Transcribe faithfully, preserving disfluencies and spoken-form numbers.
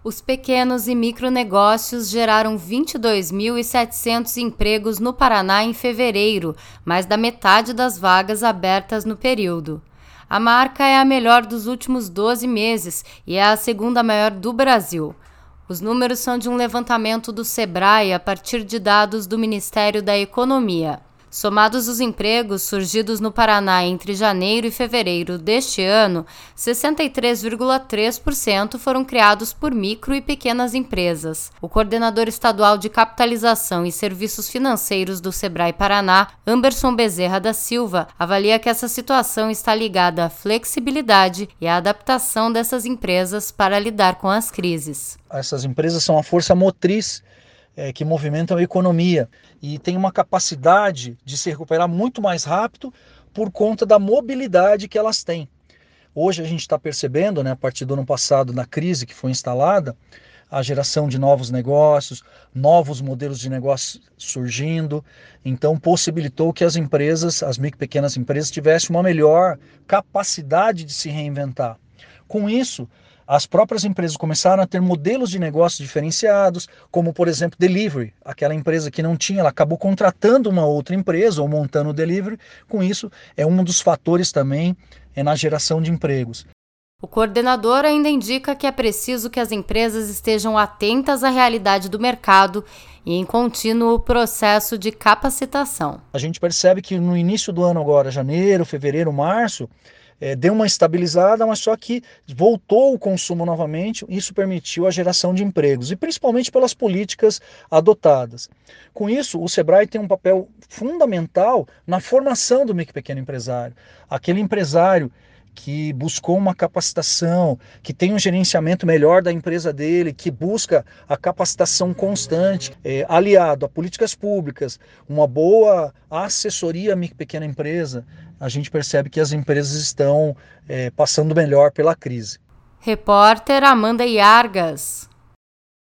Os pequenos e micronegócios geraram vinte e dois mil e setecentos empregos no Paraná em fevereiro, mais da metade das vagas abertas no período. A marca é a melhor dos últimos doze meses e é a segunda maior do Brasil. Os números são de um levantamento do Sebrae a partir de dados do Ministério da Economia. Somados os empregos surgidos no Paraná entre janeiro e fevereiro deste ano, sessenta e três vírgula três por cento foram criados por micro e pequenas empresas. O coordenador estadual de capitalização e serviços financeiros do Sebrae Paraná, Amberson Bezerra da Silva, avalia que essa situação está ligada à flexibilidade e à adaptação dessas empresas para lidar com as crises. Essas empresas são a força motriz É, que movimentam a economia e tem uma capacidade de se recuperar muito mais rápido por conta da mobilidade que elas têm. Hoje a gente está percebendo, né, a partir do ano passado, na crise que foi instalada, a geração de novos negócios, novos modelos de negócio surgindo, então possibilitou que as empresas, as micro e pequenas empresas, tivessem uma melhor capacidade de se reinventar. Com isso, as próprias empresas começaram a ter modelos de negócios diferenciados, como, por exemplo, delivery. Aquela empresa que não tinha, ela acabou contratando uma outra empresa ou montando o delivery. Com isso, é um dos fatores também é na geração de empregos. O coordenador ainda indica que é preciso que as empresas estejam atentas à realidade do mercado e em contínuo processo de capacitação. A gente percebe que no início do ano agora, janeiro, fevereiro, março, É, deu uma estabilizada, mas só que voltou o consumo novamente, isso permitiu a geração de empregos, e principalmente pelas políticas adotadas. Com isso, o Sebrae tem um papel fundamental na formação do micro e pequeno empresário. Aquele empresário que buscou uma capacitação, que tem um gerenciamento melhor da empresa dele, que busca a capacitação constante, é, aliado a políticas públicas, uma boa assessoria à micro e pequena empresa, a gente percebe que as empresas estão é, passando melhor pela crise. Repórter Amanda Iargas.